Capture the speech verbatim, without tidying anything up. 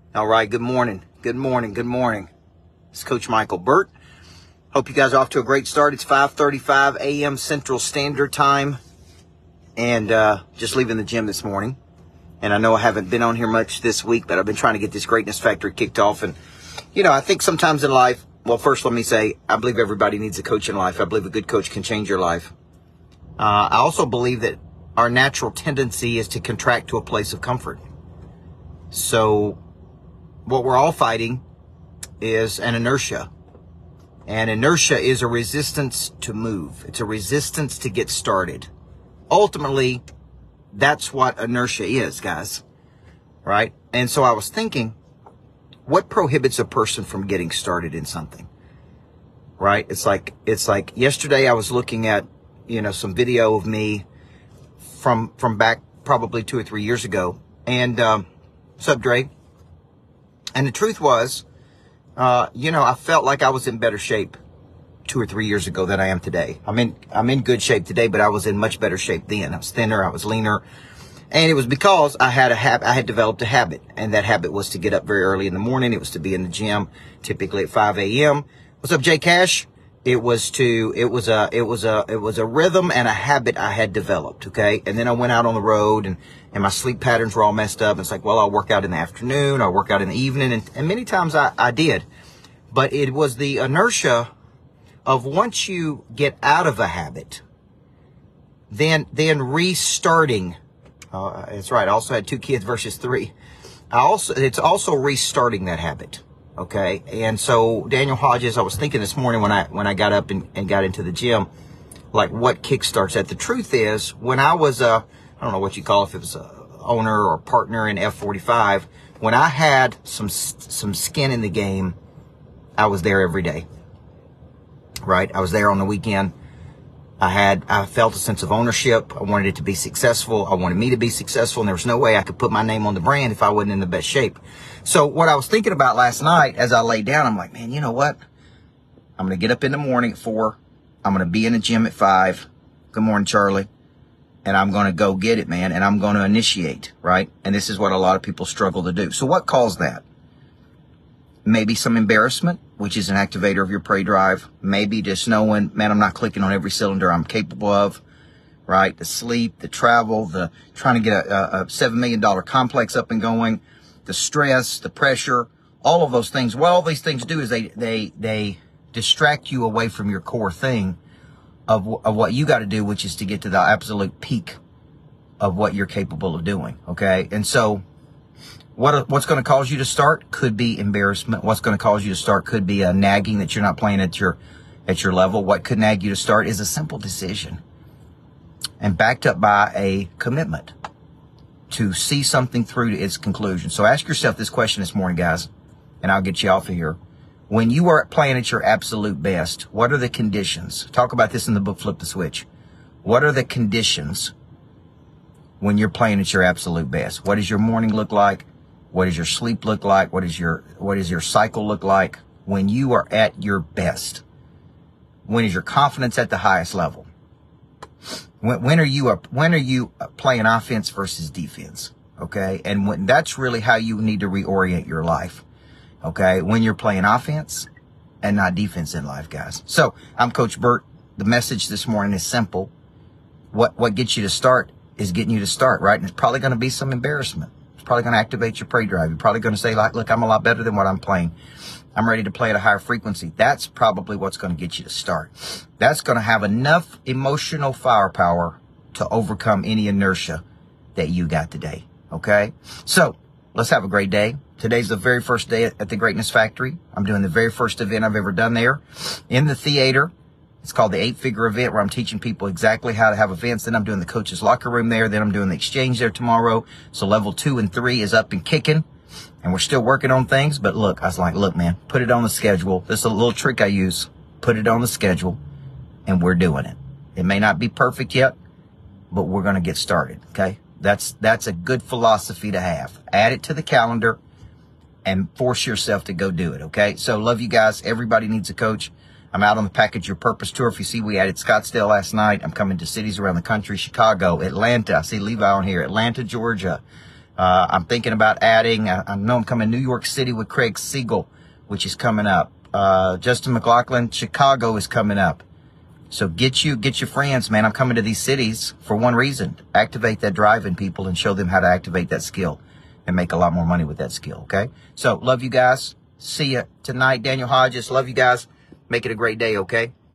All right, good morning. Good morning. Good morning. It's Coach Michael Burt. Hope you guys are off to a great start. It's five thirty-five a m Central Standard Time. And uh, just leaving the gym this morning. And I know I haven't been on here much this week, but I've been trying to get this Greatness Factory kicked off. And, you know, I think sometimes in life, well, first let me say, I believe everybody needs a coach in life. I believe a good coach can change your life. Uh, I also believe that our natural tendency is to contract to a place of comfort. So what we're all fighting is an inertia. And inertia is a resistance to move. It's a resistance to get started. Ultimately, that's what inertia is, guys. Right? And so I was thinking, what prohibits a person from getting started in something? Right? It's like, it's like yesterday I was looking at, you know, some video of me from, from back probably two or three years ago. And, um, what's up, Dre? And the truth was, uh, you know, I felt like I was in better shape two or three years ago than I am today. I'm in, I'm in good shape today, but I was in much better shape then. I was thinner, I was leaner. And it was because I had a hab- I had developed a habit. And that habit was to get up very early in the morning. It was to be in the gym, typically at five a m What's up, Jay Cash? It was to, it was a, it was a, it was a rhythm and a habit I had developed. Okay. And then I went out on the road and, and my sleep patterns were all messed up. And it's like, well, I'll work out in the afternoon. I'll work out in the evening. And, and many times I, I did, but it was the inertia of once you get out of a habit, then, then restarting. Uh, that's right. I also had two kids versus three. I also, it's also restarting that habit. Okay. And so Daniel Hodges, I was thinking this morning when I, when I got up and, and got into the gym, like what kickstarts that? The truth is when I was a, I don't know what you call it, if it was a owner or partner in F forty-five, when I had some, some skin in the game, I was there every day. Right. I was there on the weekend. I had, I felt a sense of ownership. I wanted it to be successful. I wanted me to be successful. And there was no way I could put my name on the brand if I wasn't in the best shape. So what I was thinking about last night as I laid down, I'm like, man, you know what? I'm going to get up in the morning at four. I'm going to be in the gym at five. Good morning, Charlie. And I'm going to go get it, man. And I'm going to initiate, right? And this is what a lot of people struggle to do. So what caused that? Maybe some embarrassment, which is an activator of your prey drive. Maybe just knowing, man, I'm not clicking on every cylinder I'm capable of, right? The sleep, the travel, the trying to get a, a seven million dollars complex up and going, the stress, the pressure, all of those things. What all these things do is they, they, they distract you away from your core thing of, of what you got to do, which is to get to the absolute peak of what you're capable of doing. Okay. And so, What, what's going to cause you to start could be embarrassment. What's going to cause you to start could be a nagging that you're not playing at your, at your level. What could nag you to start is a simple decision and backed up by a commitment to see something through to its conclusion. So ask yourself this question this morning, guys, and I'll get you off of here. When you are playing at your absolute best, what are the conditions? Talk about this in the book, Flip the Switch. What are the conditions when you're playing at your absolute best? What does your morning look like? What does your sleep look like? What is your, what does your cycle look like when you are at your best? When is your confidence at the highest level? When, when are you, up, when are you playing offense versus defense? Okay. And when, that's really how you need to reorient your life. Okay. When you're playing offense and not defense in life, guys. So I'm Coach Burt. The message this morning is simple. What, what gets you to start is getting you to start, right? And it's probably going to be some embarrassment. Probably going to activate your prey drive. You're probably going to say, like, look, I'm a lot better than what I'm playing. I'm ready to play at a higher frequency. That's probably what's going to get you to start. That's going to have enough emotional firepower to overcome any inertia that you got today. Okay. So let's have a great day. Today's the very first day at the Greatness Factory. I'm doing the very first event I've ever done there in the theater. It's called the eight-figure event where I'm teaching people exactly how to have events. Then I'm doing the coach's locker room there. Then I'm doing the exchange there tomorrow. So level two and three is up and kicking. And we're still working on things. But look, I was like, look, man, put it on the schedule. This is a little trick I use. Put it on the schedule. And we're doing it. It may not be perfect yet, but we're going to get started. Okay? That's, that's a good philosophy to have. Add it to the calendar and force yourself to go do it. Okay? So love you guys. Everybody needs a coach. I'm out on the Package Your Purpose tour. If you see, we added Scottsdale last night. I'm coming to cities around the country, Chicago, Atlanta. I see Levi on here, Atlanta, Georgia, Uh, I'm thinking about adding, I, I know I'm coming to New York City with Craig Siegel, which is coming up. Uh, Justin McLaughlin, Chicago is coming up. So get you, get your friends, man. I'm coming to these cities for one reason. Activate that drive in people and show them how to activate that skill and make a lot more money with that skill, okay? So love you guys. See you tonight. Daniel Hodges, love you guys. Make it a great day, okay?